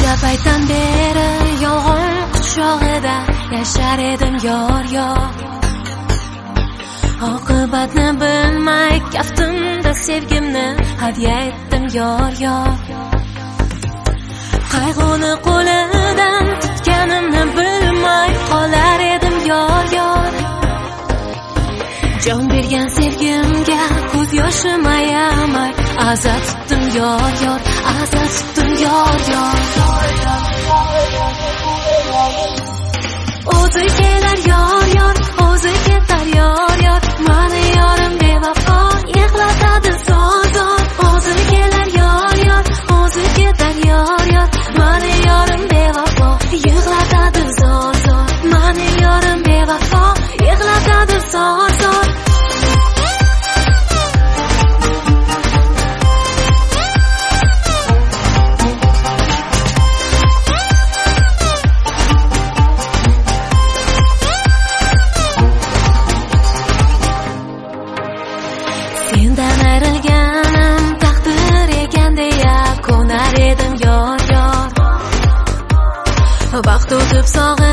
Qancha paytdan beri yolg'on quchog'ida yashar edim yor. Oqibatni bilmay kaftimda sevgimni hadya etdim yor. Qayg'uni qo'lidan tutganimni bilmay qolar edim yor. Jon bergan sevgimga ko'z yoshim ayamay aza tutdim yor, aza tutdim yor. O'zi kelar yor, o'zi ketar yor. Mani yorim bevafo yig'latadi zor. O'zi kelar yor, o'zi ketar yor. Mani yorim bevafo yig'latadi zor. Mani yorim bevafo yig'latadi zor. Sendan ayrilganim taqdir ekan deya ko'nar edim yor. Vaqt o'tib